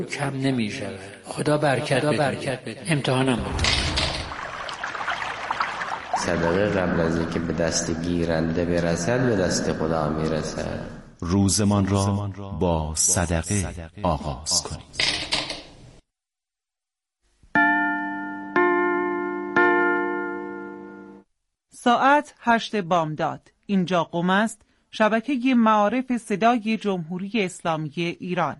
کم نمیشه. خدا برکت بده. امتحانم بود. صدقه قبل از اینکه به دست گیرنده برسد به دست خدا میرسد. روزمان را با صدقه آغاز کنید. ساعت 8 بامداد. اینجا قم است، شبکه معارف صدای جمهوری اسلامی ایران.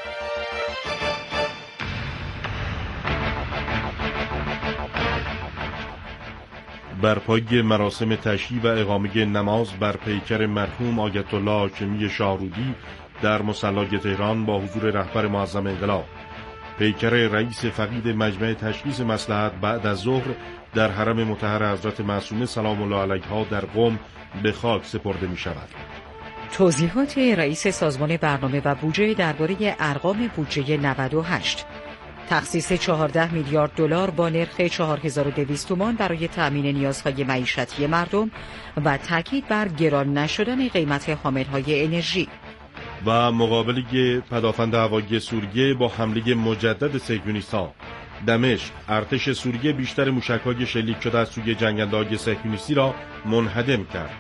برپایی مراسم تشییع و اقامه نماز بر پیکر مرحوم آیت الله هاشمی شاهرودی در مصلی تهران با حضور رهبر معظم انقلاب. پیکر رئیس فقید مجمع تشخیص مصلحت بعد از ظهر در حرم مطهر حضرت معصومه سلام الله علیها در قم به خاک سپرده می شود. توضیحات رئیس سازمان برنامه و بودجه درباره ارقام بودجه 98. تخصیص 14 میلیارد دلار با نرخ 4200 تومان برای تأمین نیازهای معیشتی مردم و تاکید بر گران نشدن قیمت حاملهای انرژی. و مقابله پدافند هوایی سوریه با حمله مجدد صهیونیست‌ها. دمشق، ارتش سوریه بیشتر موشک‌های شلیک شده از سوی جنگنده‌های صهیونیستی را منهدم کرد.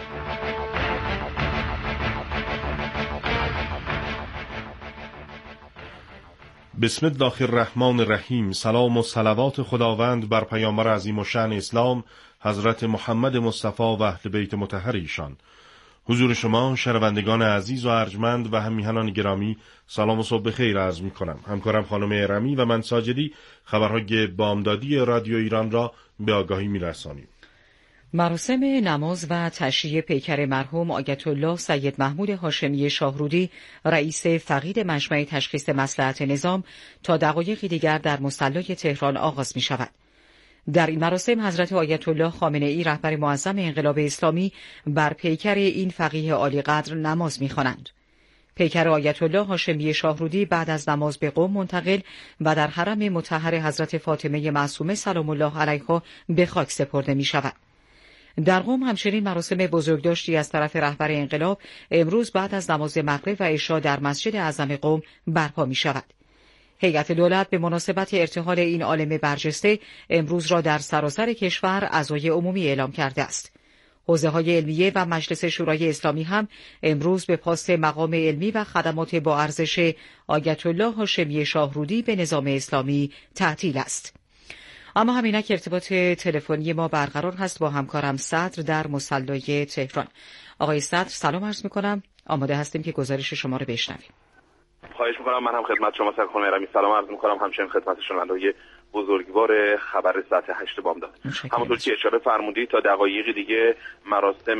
بسم الله الرحمن الرحیم. سلام و صلوات خداوند بر پیامبر عظیم الشأن اسلام حضرت محمد مصطفی و اهل بیت مطهر ایشان. حضور شما شنوندگان عزیز و ارجمند و هم میهنان گرامی سلام و صبح بخیر عرض می کنم. همکارم خانم ارمی و من ساجدی خبرهای بامدادی رادیو ایران را به آگاهی می رسانیم. مراسم نماز و تشییع پیکر مرحوم آیت الله سید محمود هاشمی شاهرودی رئیس فقید مجمع تشخیص مصلحت نظام تا دقایقی دیگر در مصلی تهران آغاز می شود. در این مراسم حضرت آیت الله خامنه‌ای رهبر معظم انقلاب اسلامی بر پیکر این فقیه عالی قدر نماز می‌خوانند. پیکر آیت الله هاشمی شاهرودی بعد از نماز به قم منتقل و در حرم مطهر حضرت فاطمه معصومه سلام الله علیها به خاک سپرده می‌شود. در قم همچنین مراسم بزرگداشتی از طرف رهبر انقلاب امروز بعد از نماز مغرب و عشا در مسجد اعظم قم برپا می‌شود. هیئت دولت به مناسبت ارتحال این عالم برجسته امروز را در سراسر کشور عزای عمومی اعلام کرده است. حوزه‌های علمیه و مجلس شورای اسلامی هم امروز به پاس مقام علمی و خدمات با ارزش آیت الله هاشمی شاهرودی به نظام اسلامی تعطیل است. اما همینک ارتباط تلفنی ما برقرار هست با همکارم صدر در مصلی تهران. آقای صدر سلام عرض می‌کنم. آماده هستیم که گزارش شما رو بشنویم. خواهش میکنم. من هم خدمت شما خانم ارمی سلام عرض میکنم، همچنین خدمت شنوندگان بزرگوار خبر ساعت 8 بامداد. همونطور که اشاره فرمودید تا دقایق دیگه مراسم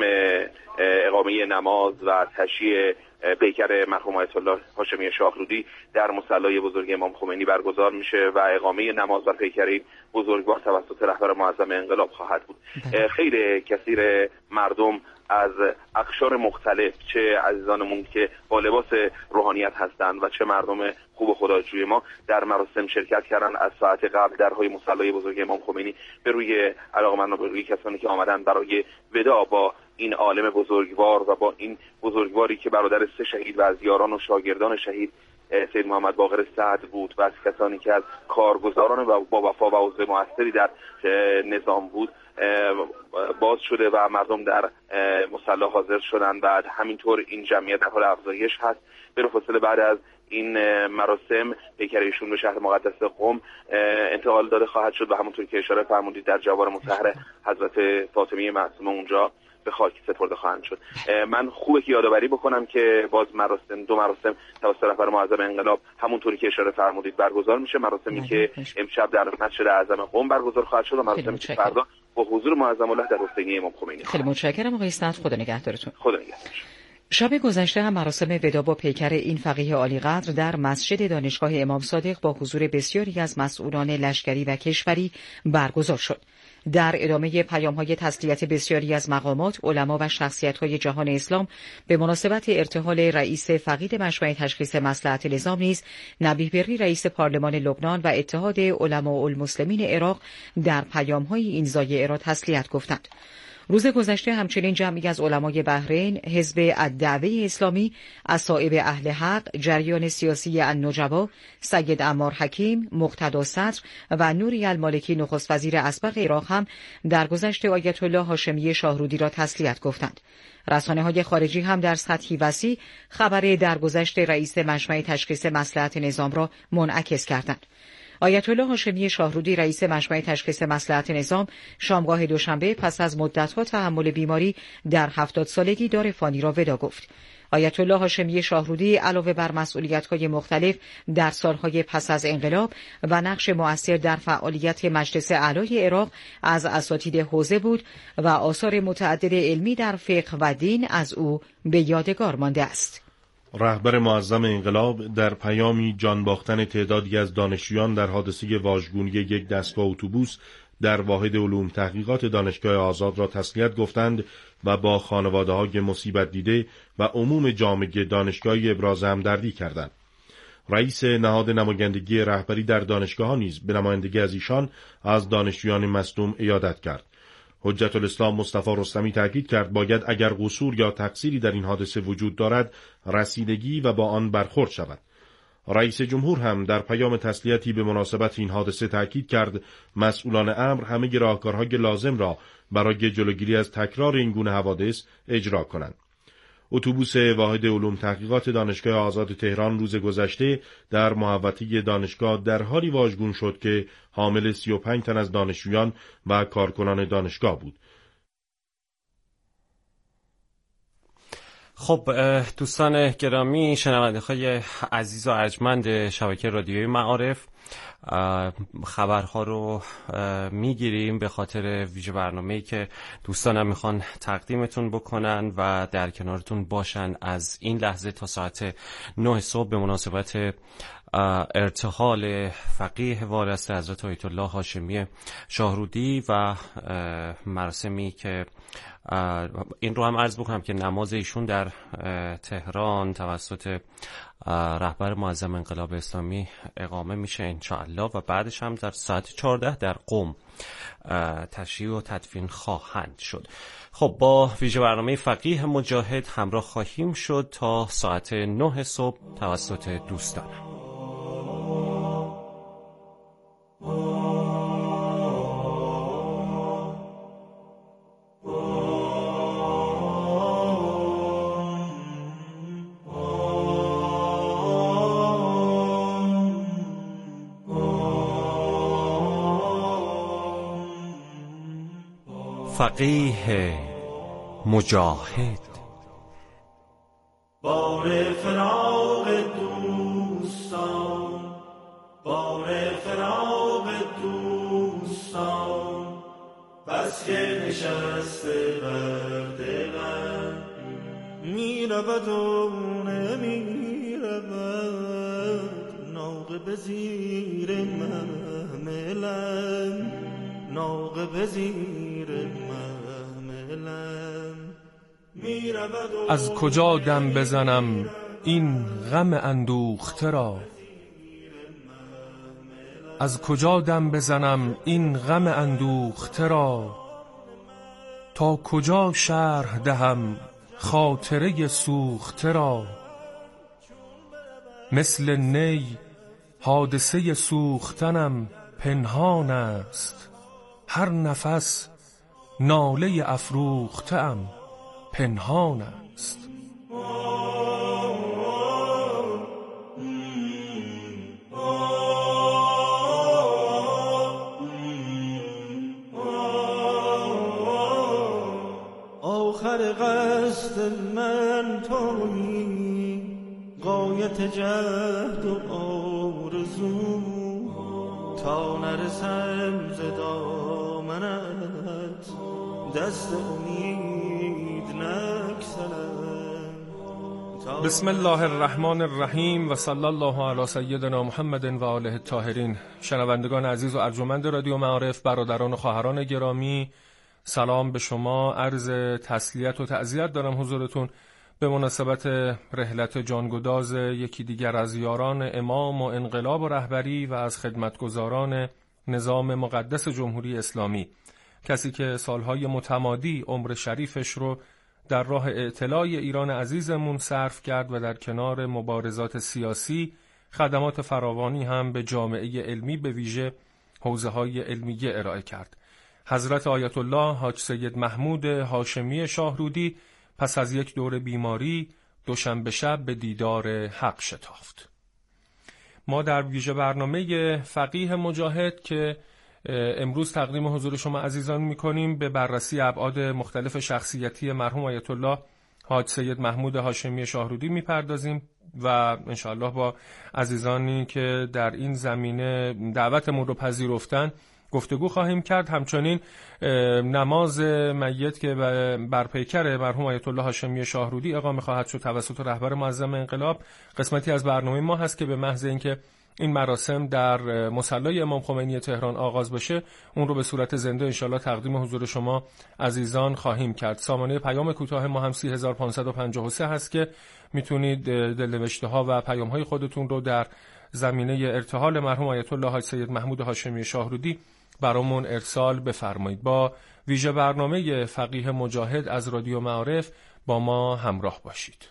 اقامه نماز و تشییع پیکر مرحوم آیت الله هاشمی شاهرودی در مصلی بزرگ امام خمینی برگزار میشه و اقامه نماز بر پیکر این بزرگوار توسط رهبر معظم انقلاب خواهد بود. خیلی کثیر مردم از اقشار مختلف، چه عزیزانمون که با لباس روحانیت هستند و چه مردم خوب خداجوی ما در مراسم شرکت کردن. از ساعت قبل درهای مصلی بزرگ امام خمینی به روی علاقمندان، به روی کسانی که آمدن برای وداع با این عالم بزرگوار و با این بزرگواری که برادر 3 شهید و از یاران و شاگردان شهید سید محمد باقر سعد بود و از کسانی که از کارگزاران و با وفا و عضو موثری در نظام بود باز شده و مردم در مصلی حاضر شدند و همینطور این جمعیت در حال افزایش هست. بلافاصله بعد از این مراسم پیکر ایشون به شهر مقدس قم انتقال داده خواهد شد و همونطور که اشاره فرمودید در جوار مطهر حضرت فاطمه معصومه اونجا به خاک سپرده خواهند شد. من خوبه که یادآوری بکنم که باز دو مراسم توسط رهبر معظم انقلاب همونطوری که اشاره فرمودید برگزار میشه. مراسمی که امشب در مسجد اعظم قم برگزار خواهد شد و مراسمی که فردا با حضور معظم الله در حسینیه امام خمینی. خیلی متشکرم آقای صدر، خدا نگهدارتون. خدا نگهدار. شب گذشته هم مراسم وداع با پیکر این فقیه عالی قدر در مسجد دانشگاه امام صادق با حضور بسیاری از مسئولان لشکری و کشوری برگزار شد. در ادامه پیام‌های تسلیت بسیاری از مقامات، علما و شخصیت‌های جهان اسلام به مناسبت ارتحال رئیس فقید مجمع تشخیص مصلحت نظام نیز نبیه بری رئیس پارلمان لبنان و اتحاد علماء المسلمین عراق در پیام‌های این زایعه را تسلیت گفتند. روز گذشته همچنین جمعی از علمای بحرین، حزب الدعوه اسلامی، اصائب اهل حق، جریان سیاسی النجبا، سید عمار حکیم، مقتدا صدر و نوری المالکی نخست وزیر اسبق عراق هم درگذشت آیت الله هاشمی شاهرودی را تسلیت گفتند. رسانه‌های خارجی هم در سطحی وسیع خبر درگذشت رئیس مجمع تشخیص مصلحت نظام را منعکس کردند. آیت الله هاشمی شاهرودی رئیس مجمع تشخیص مصلحت نظام شامگاه دوشنبه پس از مدت‌ها تحمل بیماری در 70 سالگی دار فانی را ودا گفت. آیت الله هاشمی شاهرودی علاوه بر مسئولیت‌های مختلف در سالهای پس از انقلاب و نقش مؤثر در فعالیت مجلس اعلای عراق از اساتید حوزه بود و آثار متعدد علمی در فقه و دین از او به یادگار مانده است. رهبر معظم انقلاب در پیامی جان باختن تعدادی از دانشجویان در حادثه واژگونی یک دستگاه اتوبوس در واحد علوم تحقیقات دانشگاه آزاد را تسلیت گفتند و با خانواده‌های مصیبت دیده و عموم جامعه دانشگاهی ابراز همدردی کردند. رئیس نهاد نمایندگی رهبری در دانشگاه‌ها نیز به نمایندگی از ایشان از دانشجویان مصدوم عیادت کرد. حجت الاسلام مصطفی رستمی تاکید کرد باید اگر قصور یا تقصیری در این حادثه وجود دارد رسیدگی و با آن برخورد شود. رئیس جمهور هم در پیام تسلیتی به مناسبت این حادثه تاکید کرد مسئولان امر همه راهکارهای لازم را برای جلوگیری از تکرار این گونه حوادث اجرا کنند. اتوبوس واحد علوم تحقیقات دانشگاه آزاد تهران روز گذشته در محوطه دانشگاه در حالی واژگون شد که حامل 35 تن از دانشجویان و کارکنان دانشگاه بود. خب دوستان گرامی، شنونده‌های عزیز و ارجمند شبکه رادیویی معارف، خبرها رو میگیریم به خاطر ویژه برنامه‌ای که دوستانم میخوان تقدیمتون بکنن و در کنارتون باشن از این لحظه تا ساعت 9 صبح به مناسبت ارتحال فقیه وارث حضرت آیت الله هاشمی شاهرودی و مراسمی که این رو هم عرض بکنم که نماز ایشون در تهران توسط رهبر معظم انقلاب اسلامی اقامه میشه انشاءالله و بعدش هم در ساعت 14 در قم تشییع و تدفین خواهند شد. خب با ویژه برنامه فقیه مجاهد همراه خواهیم شد تا ساعت 9 صبح توسط دوستانم. فقیه مجاهد. بار فراق دوستان، بار فراق دوستان، بس که نشسته بر دلم، میرود و نمیرود، ناقه زیر محملم، ناقه زیر محملم. از کجا دم بزنم این غم اندوخته را، از کجا دم بزنم این غم اندوخته را، تا کجا شرح دهم خاطره سوخته را. مثل نی حادثه سوختنم پنهان است، هر نفس ناله افروخته‌ام پنهان است. آخر قصد من تویی، غایت جهد و آرزو، تا نرسم ز دامنت دست امید نگسلم. بسم الله الرحمن الرحیم و صلی الله علی سیدنا محمد و آله الطاهرین. شنوندگان عزیز و ارجمند رادیو معارف، برادران و خواهران گرامی، سلام به شما. عرض تسلیت و تعزیت دارم حضورتون به مناسبت رحلت جانگداز یکی دیگر از یاران امام و انقلاب و رهبری و از خدمتگزاران نظام مقدس جمهوری اسلامی، کسی که سالهای متمادی عمر شریفش رو در راه اعتلاع ایران عزیزمون صرف کرد و در کنار مبارزات سیاسی خدمات فراوانی هم به جامعه علمی به ویژه حوزه‌های علمیه ارائه کرد. حضرت آیت الله حاج سید محمود هاشمی شاهرودی پس از یک دوره بیماری دوشنبه شب به دیدار حق شتافت. ما در ویژه برنامه فقیه مجاهد که امروز تقدیم حضور شما عزیزان می‌کنیم به بررسی ابعاد مختلف شخصیتی مرحوم آیت الله حاج سید محمود هاشمی شاهرودی می‌پردازیم و انشاءالله با عزیزانی که در این زمینه دعوتمون رو پذیرفتن گفتگو خواهیم کرد. همچنین نماز میت که بر پیکر مرحوم آیت الله هاشمی شاهرودی اقامه خواهد شد توسط رهبر معظم انقلاب قسمتی از برنامه ما هست که به محض اینکه این مراسم در مصلی امام خمینی تهران آغاز بشه اون رو به صورت زنده انشالله تقدیم حضور شما عزیزان خواهیم کرد. سامانه پیام کوتاه ما هم 3553 هست که میتونید دلنوشته ها و پیام های خودتون رو در زمینه ارتحال مرحوم آیت الله حاج سید محمود هاشمی شاهرودی برامون ارسال بفرمایید. با ویژه برنامه فقیه مجاهد از رادیو معارف با ما همراه باشید.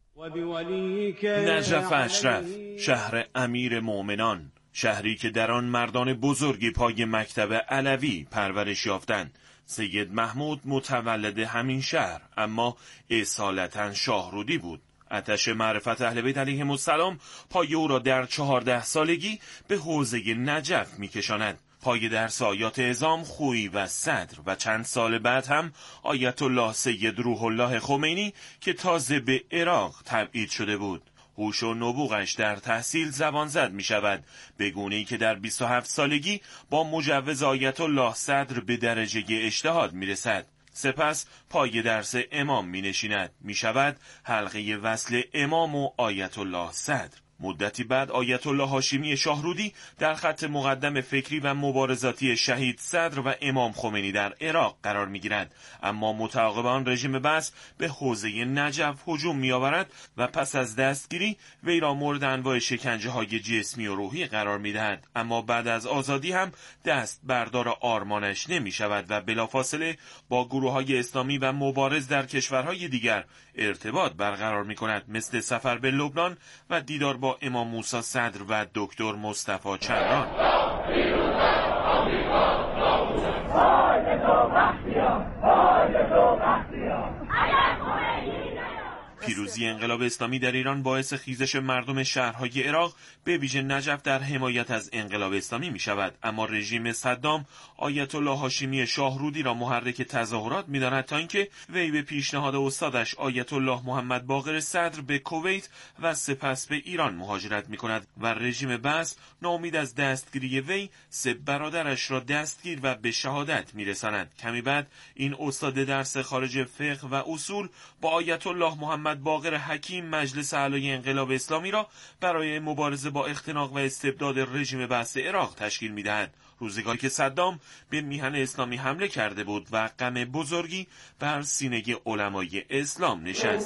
نجف اشرف، شهر امیر مؤمنان، شهری که در آن مردان بزرگی پای مکتب علوی پرورش یافتند. سید محمود متولد همین شهر اما اصالتا شاهرودی بود. آتش معرفت اهل بیت علیهم السلام پای او را در 14 سالگی به حوزه نجف می‌کشاند. پای درس آیات اعظام، خویی و صدر و چند سال بعد هم آیت الله سید روح الله خمینی که تازه به عراق تبعید شده بود. هوش و نبوغش در تحصیل زبان زد می شود، به گونه‌ای که در 27 سالگی با مجوز آیت الله صدر به درجه اجتهاد می رسد. سپس پای درس امام می نشیند، می شود حلقه وصل امام و آیت الله صدر. مدتی بعد آیت الله هاشمی شاهرودی در خط مقدم فکری و مبارزاتی شهید صدر و امام خمینی در عراق قرار می‌گیرد، اما متعاقب آن رژیم بث به حوزه نجف هجوم می‌آورد و پس از دستگیری وی را مورد انواع شکنجه‌های جسمی و روحی قرار می‌دهد. اما بعد از آزادی هم دست بردار آرمانش نمی‌شود و بلافاصله با گروه‌های اسلامی و مبارز در کشورهای دیگر ارتباط برقرار می‌کند، مثل سفر به لبنان و دیدار با امام موسی صدر و دکتر مصطفی چندان. پیروزی انقلاب اسلامی در ایران باعث خیزش مردم شهرهای عراق به ویژه نجف در حمایت از انقلاب اسلامی می شود، اما رژیم صدام آیت الله هاشمی شاهرودی را محرک تظاهرات می داند تا اینکه وی به پیشنهاد استادش آیت الله محمد باقر صدر به کویت و سپس به ایران مهاجرت می کند و رژیم بث ناامید از دستگیری وی 3 برادرش را دستگیر و به شهادت می رساند. کمی بعد این استاد درس خارج فقه و اصول با آیت الله محمد باقر حکیم مجلس اعلی انقلاب اسلامی را برای مبارزه با اختناق و استبداد رژیم بث عراق تشکیل می‌دهد. روزگاری که صدام به میهن اسلامی حمله کرده بود و غم بزرگی بر سینه علمای اسلام نشست.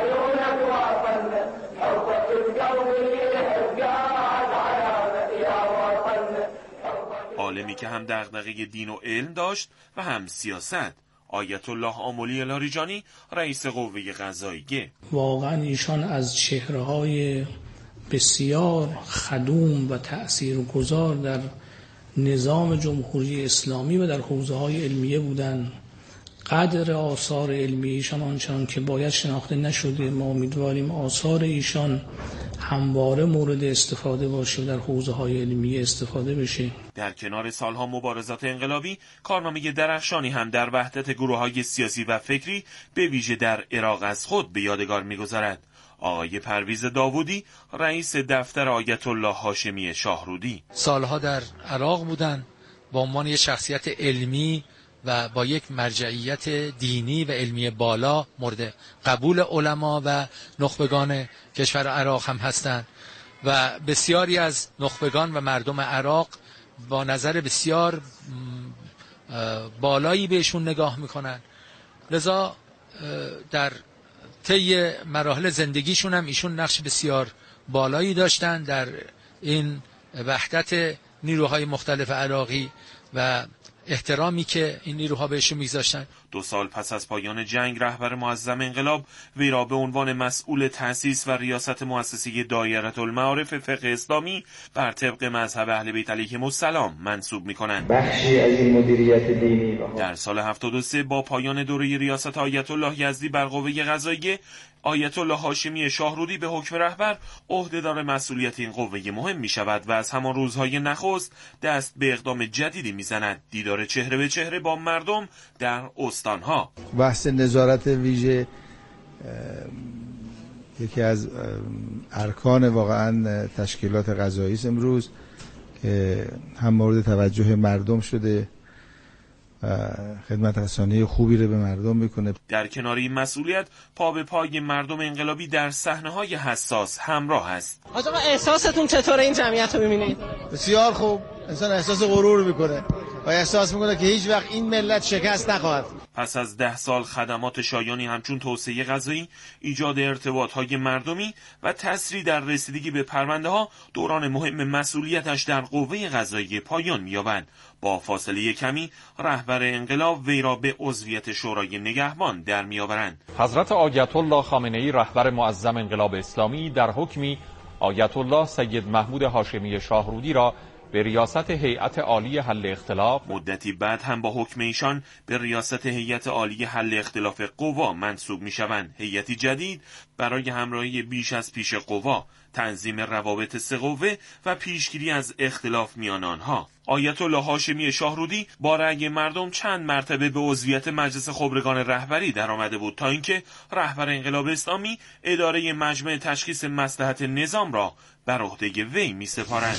عالمی که هم دغدغه دین و علم داشت و هم سیاست، آیت الله آملی لاریجانی رئیس قوه قضاییه. واقعا ایشان از چهره‌های بسیار خدوم و تأثیرگذار در نظام جمهوری اسلامی و در حوزه‌های علمیه بودند. قدر آثار علمی ایشان آنچنان که باید شناخته نشده. ما امیدواریم آثار ایشان همواره مورد استفاده باشه و در حوزه‌های علمی استفاده بشه. در کنار سالها مبارزات انقلابی، کارنامه درخشانی هم در وحدت گروه‌های سیاسی و فکری به ویژه در عراق از خود به یادگار می‌گذارد. آقای پرویز داوودی، رئیس دفتر آیت الله هاشمی شاهرودی، سالها در عراق بودند با عنوان یک شخصیت علمی و با یک مرجعیت دینی و علمی بالا مورد قبول علما و نخبگان کشور عراق هم هستند و بسیاری از نخبگان و مردم عراق با نظر بسیار بالایی بهشون نگاه میکنن. لذا در طی مراحل زندگیشون هم ایشون نقش بسیار بالایی داشتن در این وحدت نیروهای مختلف عراقی و احترامی که این نیروها بهش می‌گذاشتن. 2 سال پس از پایان جنگ رهبر معظم انقلاب وی را به عنوان مسئول تأسیس و ریاست مؤسسه دایره المعارف فقه اسلامی بر طبق مذهب اهل بیت علیهم السلام منصوب می‌کنند. بخشی از این مدیریت دینی در سال 73 با پایان دوره ریاست آیت الله یزدی بر قوه قضاییه، آیت الله هاشمی شاهرودی به حکم رهبر عهدهدار مسئولیت این قوه مهم می شود و از همان روزهای نخست دست به اقدام جدیدی می زند: دیدار چهره به چهره با مردم در استانها. بحث نظارت ویژه یکی از ارکان واقعا تشکیلات قضایی است امروز که هم مورد توجه مردم شده، خدمت رسانی خوبی رو به مردم میکنه. در کنار این مسئولیت پا به پای مردم انقلابی در صحنه‌های حساس همراه است. آقا احساستون چطوره این جمعیت رو می‌بینید؟ بسیار خوب. انسان احساس غرور میکنه و احساس میکنه که هیچ وقت این ملت شکست نخواهد. پس از 10 سال خدمات شایانی همچون توسعه قضایی، ایجاد ارتباط‌های مردمی و تسریع در رسیدگی به پرونده‌ها، دوران مهم مسئولیتش در قوه قضاییه پایان می‌یابد. با فاصله کمی رهبر انقلاب وی را به عضویت شورای نگهبان در می‌آورند. حضرت آیت الله خامنه‌ای رهبر معظم انقلاب اسلامی در حکمی آیت الله سید محمود هاشمی شاهرودی را به ریاست هیئت عالی حل اختلاف، مدتی بعد هم با حکم ایشان به ریاست هیئت عالی حل اختلاف قوا منصوب می‌شوند. هیئتی جدید برای همراهی بیش از پیش قوا، تنظیم روابط سه قوه و پیشگیری از اختلاف میان آنها. آیت الله هاشمی شاهرودی با رأی مردم چند مرتبه به عضویت مجلس خبرگان رهبری درآمده بود تا اینکه رهبر انقلاب اسلامی اداره مجمع تشخیص مصلحت نظام را بر عهده وی می‌سپارد.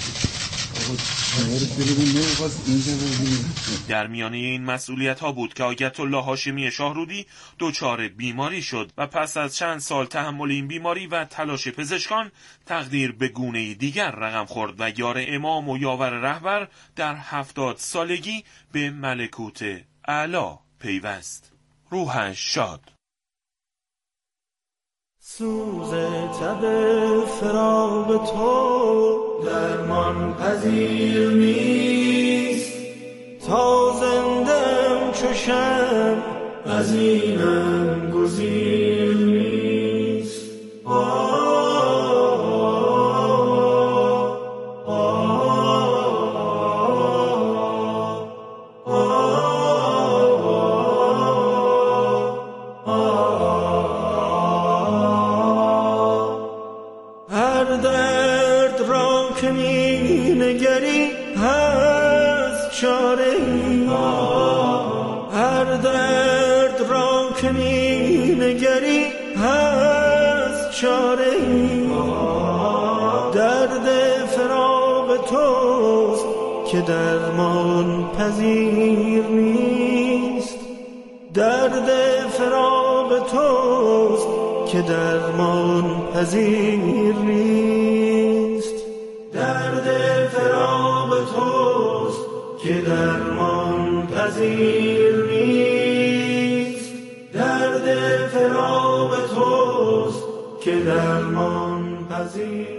در میانه این مسئولیت ها بود که آیت الله هاشمی شاهرودی دچار بیماری شد و پس از چند سال تحمل این بیماری و تلاش پزشکان، تقدیر به گونه دیگر رقم خورد و یار امام و یاور رهبر در 70 سالگی به ملکوت اعلی پیوست. روحش شاد. سوز تب فراق تو درمان پذیر نیست، تا زندم چو شمع از اینم گزیر نیست. که درمان پذیر نیست، درد فراق توست که درمان پذیر نیست، درد فراق توست که درمان پذیر نیست، درد فراق توست که درمان پذیر.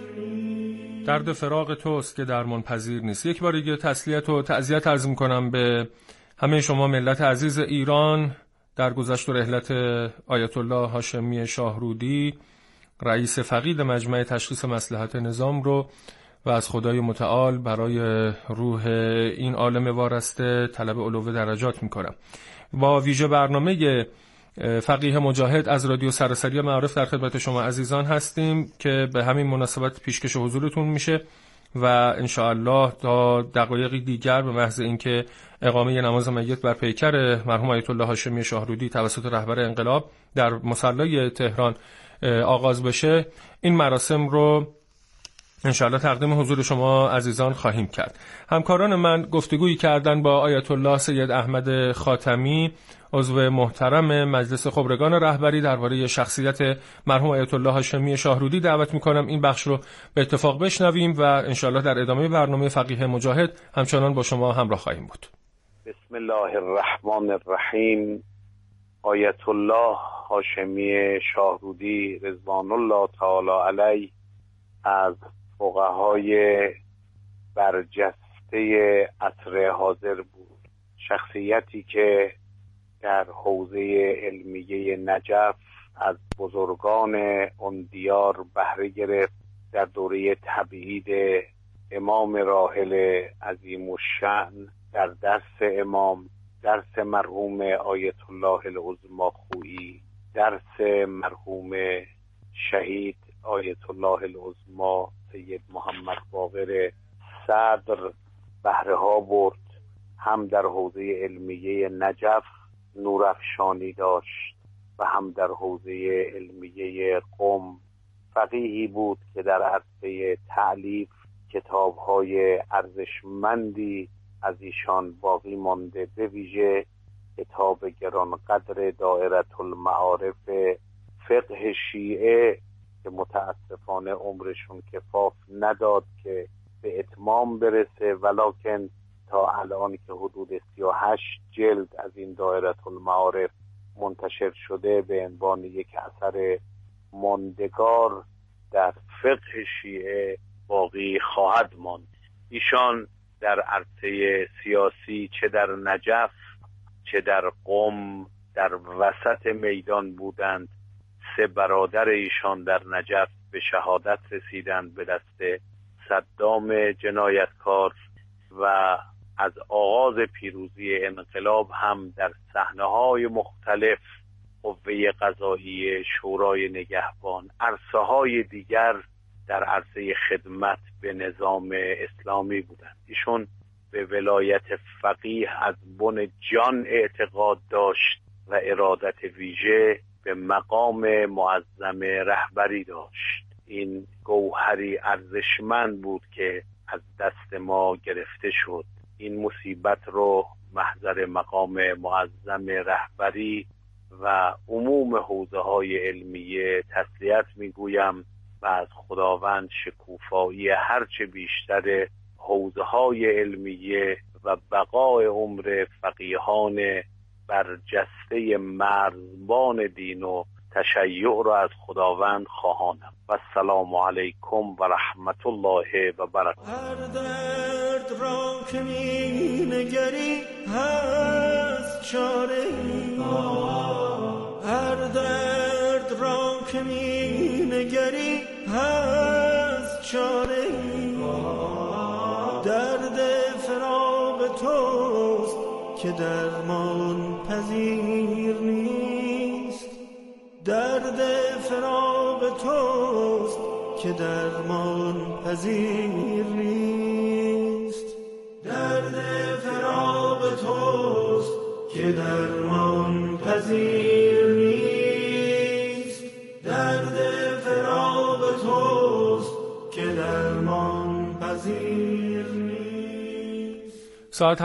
درد فراق توست که درمان پذیر نیست. یک بار دیگه تسلیت و تعزیت عرض می‌کنم به همه شما ملت عزیز ایران در گذشت و رحلت آیت الله هاشمی شاهرودی، رئیس فقید مجمع تشخیص مصلحت نظام رو و از خدای متعال برای روح این عالم وارسته طلب علو درجات می‌کنم. با ویژه برنامه فقیه مجاهد از رادیو سراسری معارف در خدمت شما عزیزان هستیم که به همین مناسبت پیشکش حضورتون میشه و انشاءالله تا دقایقی دیگر به محض اینکه اقامه نماز میت بر پیکر مرحوم آیت الله هاشمی شاهرودی توسط رهبر انقلاب در مصلی تهران آغاز بشه، این مراسم رو انشاءالله تقدیم حضور شما عزیزان خواهیم کرد. همکاران من گفتگویی کردن با آیت الله سید احمد خاتمی، عضو محترم مجلس خبرگان رهبری، درباره شخصیت مرحوم آیت الله هاشمی شاهرودی. دعوت میکنم این بخش رو به اتفاق بشنویم و انشاءالله در ادامه برنامه فقیه مجاهد همچنان با شما همراه خواهیم بود. بسم الله الرحمن الرحیم. آیت الله هاشمی شاهرودی رضوان الله تعالی علیه از فقهای برجسته عصر حاضر بود. شخصیتی که در حوزه علمیه نجف از بزرگان اون دیار بهره گرفت. در دوره تبعید امام راحل عظیم الشأن در درس امام، درس مرحوم آیت الله العظمی خویی، درس مرحوم شهید آیت الله العظمی سید محمد باقر صدر بهره ها برد. هم در حوزه علمیه نجف نورافشانی داشت و هم در حوزه علمیه قم فقیهی بود که در عرصه تألیف کتاب‌های ارزشمندی از ایشان باقی مانده، به ویژه کتاب گرانقدر دائره المعارف فقه شیعه که متاسفانه عمرشون کفاف نداد که به اتمام برسه، ولکن تا الان که حدود 38 جلد از این دائره المعارف منتشر شده به عنوان یک اثر ماندگار در فقه شیعه باقی خواهد ماند. ایشان در عرصه سیاسی چه در نجف چه در قم در وسط میدان بودند. 3 برادر ایشان در نجف به شهادت رسیدند به دست صدام جنایتکار و از آغاز پیروزی انقلاب هم در صحنه‌های مختلف قوه قضاییه، شورای نگهبان، عرصه‌های دیگر در عرصه خدمت به نظام اسلامی بودند. ایشون به ولایت فقیه از بن جان اعتقاد داشت و ارادت ویژه به مقام معظم رهبری داشت. این گوهری ارزشمند بود که از دست ما گرفته شد. این مصیبت رو محضر مقام معظم رهبری و عموم حوزه‌های علمیه تسلیت میگویم و از خداوند شکوفایی هرچه بیشتر حوزه‌های علمیه و بقای عمر فقیهان برجسته مرزبان دین و تشیع را از خداوند خواهانم. و السلام علیکم و رحمت الله و برکاته. هر درد را که می‌نگری هست چاره‌ای، هر درد را که می‌نگری هست چاره‌ای، درد فراق توست که درمان پذیر نیست، درد فراق توست که درمان پذیر نیست، درد فراق توست که درمان پذیر نیست، درد فراق توست که درمان پذیر نیست. ساعت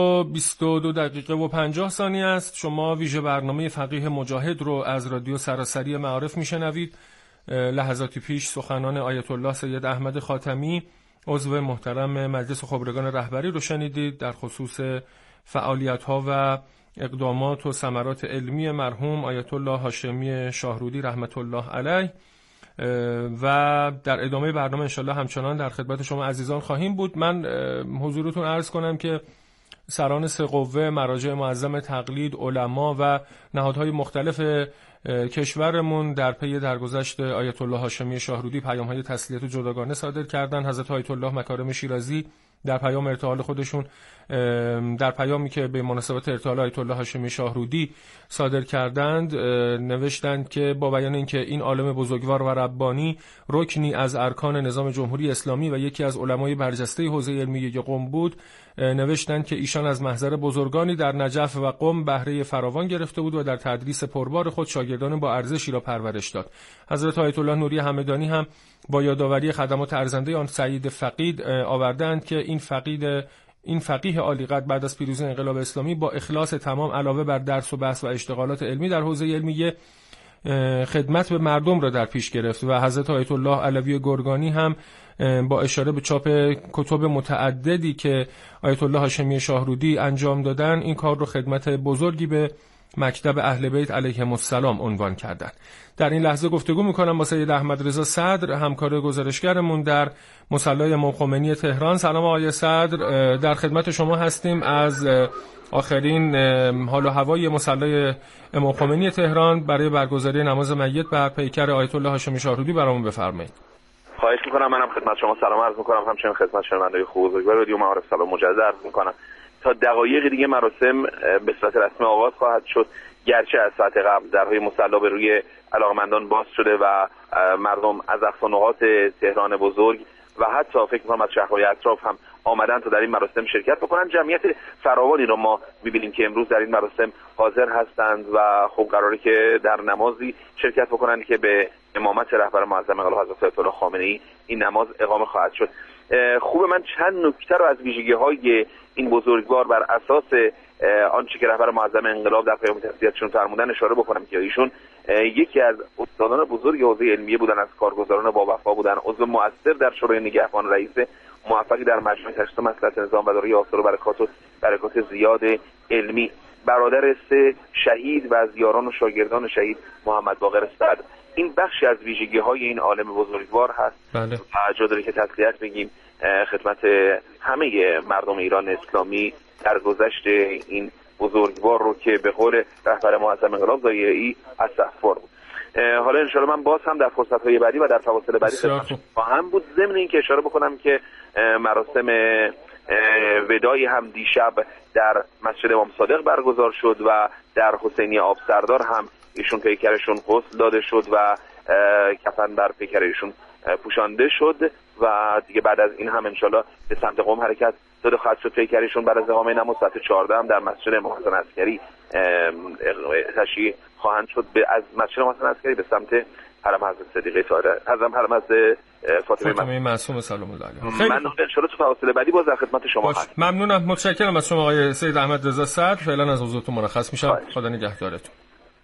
8:22 است. شما ویژه برنامه فقیه مجاهد رو از رادیو سراسری معارف میشنوید. لحظاتی پیش سخنان آیت الله سید احمد خاتمی عضو محترم مجلس خبرگان رهبری رو شنیدید در خصوص فعالیت‌ها و اقدامات و ثمرات علمی مرحوم آیت الله هاشمی شاهرودی رحمت الله علیه و در ادامه برنامه انشالله همچنان در خدمت شما عزیزان خواهیم بود. من حضورتون عرض کنم که سران 3 قوه، مراجع معظم تقلید، علما و نهادهای مختلف کشورمون در پی درگذشت آیت الله هاشمی شاهرودی پیام‌های تسلیت و جداگانه صادر کردند. حضرت آیت الله مکارم شیرازی در پیام ارتحال خودشون، در پیامی که به مناسبت ارتحال آیت الله هاشمی شاهرودی صادر کردند، نوشتند که با بیان اینکه این عالم بزرگوار و ربانی رکنی از ارکان نظام جمهوری اسلامی و یکی از علمای برجسته حوزه علمیه قم بود، نوشتند که ایشان از محضر بزرگانی در نجف و قم بهره فراوان گرفته بود و در تدریس پربار خود شاگردان با ارزشی را پرورش داد. حضرت آیت الله نوری همدانی هم با یادآوری خدمات ارزنده آن سعید فقید آوردند که این فقیه عالیقدر بعد از پیروزی انقلاب اسلامی با اخلاص تمام علاوه بر درس و بحث و اشتغالات علمی در حوزه علمیه خدمت به مردم را در پیش گرفت و حضرت آیت الله علوی گرگانی هم با اشاره به چاپ کتب متعددی که آیت الله هاشمی شاهرودی انجام دادن این کار رو خدمت بزرگی به مکتب اهل بیت علیهم السلام عنوان کردند. در این لحظه گفتگو میکنم با سید احمد رضا صدر، همکار گزارشگرمون در مصلی امام خمینی تهران. سلام آقای صدر، در خدمت شما هستیم. از آخرین حال و هوای مصلی امام خمینی تهران برای برگزاری نماز میت بر پیکر آیت الله هاشمی شاهرودی برامون بفرمایید. خواهش میکنم. منم خدمت شما سلام عرض میکنم، همچنین خدمت شنوندگان خوب بزرگوار رادیو معارف سلام مجدد عرض میکنم. تا دقایق دیگه مراسم به صورت رسمی آغاز خواهد شد، گرچه از ساعت قبل درهای مصلی به روی علاقمندان باز شده و مردم از اقصا نقاط تهران بزرگ و حتی فکر می‌کنم از شهرهای اطراف هم آمدن تا در این مراسم شرکت بکنن. جمعیت فراوانی رو ما می‌بینیم که امروز در این مراسم حاضر هستند و خب قراره که در نمازی شرکت بکنن که به امامت رهبر معظم انقلاب حضرت آیت الله خامنه‌ای این نماز اقامه خواهد شد. خوبه من چند نکته رو از ویژگی‌های این بزرگوار بر اساس آنچه که رهبر معظم انقلاب در پیام تسلیتشون فرمودن اشاره بکنم که ایشون یکی از استادان بزرگ حوزه علمیه بودن، از کارگزاران با وفا بودن، عضو مؤثر در شورای نگهبان، رئیس موفقی در مجمع تشخیص مصلحت نظام و دارای آثار و برکات زیاد علمی، برادر 3 شهید و از یاران و شاگردان شهید محمد باقر صدر. این بخشی از ویژگی‌های این عالم بزرگوار هست. بله. و جا داره که تسلیت بگیم خدمت همه مردم ایران اسلامی در گذشت این بزرگوار رو که به قول رهبر معظم انقلاب ضایعی استغفار بود. حالا انشاءالله من باز هم در فرصت‌های بعدی و در فواصل بعدی خواهم بود. ضمن این که اشاره بکنم که مراسم وداعی هم دیشب در مسجد امام صادق برگزار شد و در حسینی آب سردار هم ایشون پیکرشون غسل داده شد و کفن بر پیکر ایشون پوشانده شد و دیگه بعد از این هم انشالله به سمت قم حرکت داده خواهد شد. پیکرشون بعد از اقامه نماز ساعت 14 هم در مسجد امام حسن عسکری تشییع خواهند شد. از مسجد امام حسن عسکری به سمت حرم حضرت صدیقه طاهره، حرم حضرت فاطمه معصومه سلام الله علیها. من انشالله تو فواصل بعدی باز در خدمت شما هستم. ممنونم، متشکرم از شما آقای سید احمد رضا صدر. فعلا از حضورتون مرخص میشم. خدا نگهدارتون.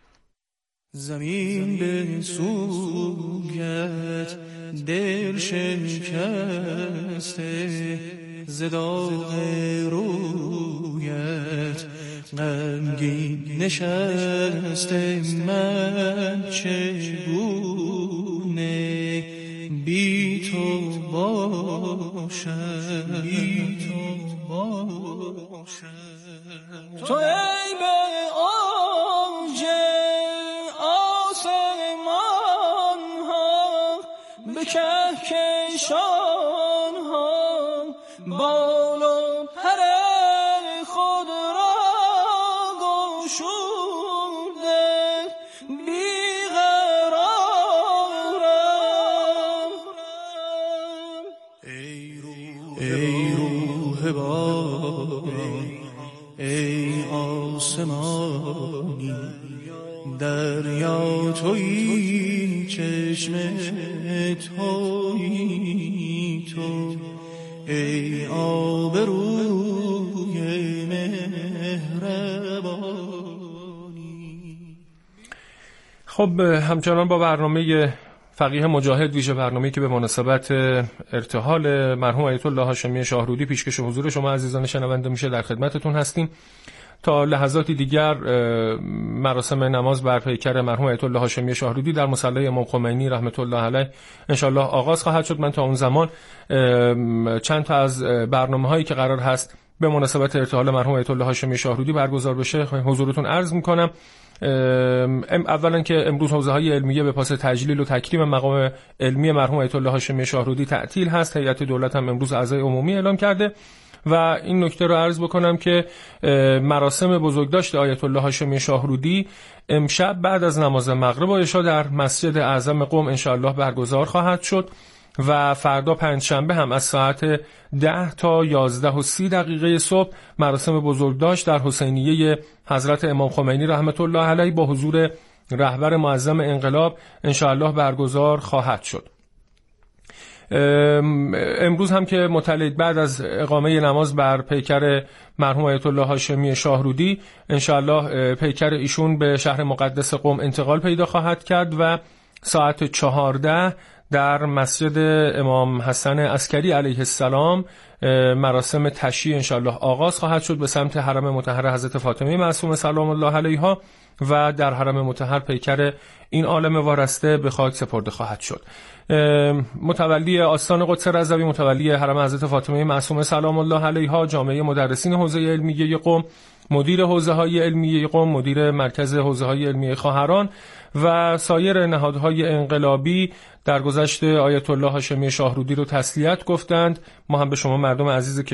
زمین به سویت دل شکسته، ز داغ رویت غمگین نشسته، من چگونه بی تو باشم، بی تو باشم. تو ای به اوج آسمان ها، به کهکشان ها، بال و پر خود را گشوده، بیقرارم. ای روح باران، ای آسمانی، دریا تویی، چشم تویی تو، ای آب روی مهربانی. خب همچنان با برنامه فقیه مجاهد، ویژه برنامه‌ای که به مناسبت ارتحال مرحوم آیت الله هاشمی شاهرودی پیشکش حضور شما عزیزان شنونده میشه، در خدمتتون هستیم. تا لحظاتی دیگر مراسم نماز بر پیکر مرحوم آیت الله هاشمی شاهرودی در مصلی امام خمینی رحمت الله علیه انشالله آغاز خواهد شد. من تا اون زمان چند تا از برنامه‌هایی که قرار هست به مناسبت ارتحال مرحوم آیت الله هاشمی شاهرودی برگزار بشه حضورتون عرض میکنم. اولا که امروز حوزه‌های علمیه به پاس تجلیل و تکریم مقام علمی مرحوم آیت الله هاشمی شاهرودی تعطیل هست. هیئت دولت هم امروز اعضای عمومی اعلام کرده و این نکته رو عرض بکنم که مراسم بزرگداشت آیت الله هاشمی شاهرودی امشب بعد از نماز مغرب و عشا در مسجد اعظم قم انشاءالله برگزار خواهد شد و فردا پنجشنبه هم از ساعت 10 تا 11:30 صبح مراسم بزرگداشت در حسینیه حضرت امام خمینی رحمت الله علیه با حضور رهبر معظم انقلاب انشاءالله برگزار خواهد شد. امروز هم که مطلع بعد از اقامه نماز بر پیکر مرحوم آیت الله هاشمی شاهرودی انشاءالله پیکر ایشون به شهر مقدس قم انتقال پیدا خواهد کرد و ساعت 14 در مسجد امام حسن عسکری علیه السلام مراسم تشییع انشاءالله آغاز خواهد شد به سمت حرم مطهر حضرت فاطمه معصومه سلام الله علیها و در حرم مطهر پیکر این عالم وارسته به خاک سپرده خواهد شد. متولی آستان قدس رضوی، متولی حرم حضرت فاطمه معصومه سلام الله علیها، جامعه مدرسین حوزه علمیه قم، مدیر حوزه‌های علمیه قم، مدیر مرکز حوزه‌های علمیه خواهران و سایر نهادهای انقلابی در گذشت آیت الله هاشمی شاهرودی رو تسلیت گفتند. ما هم به شما مردم عزیز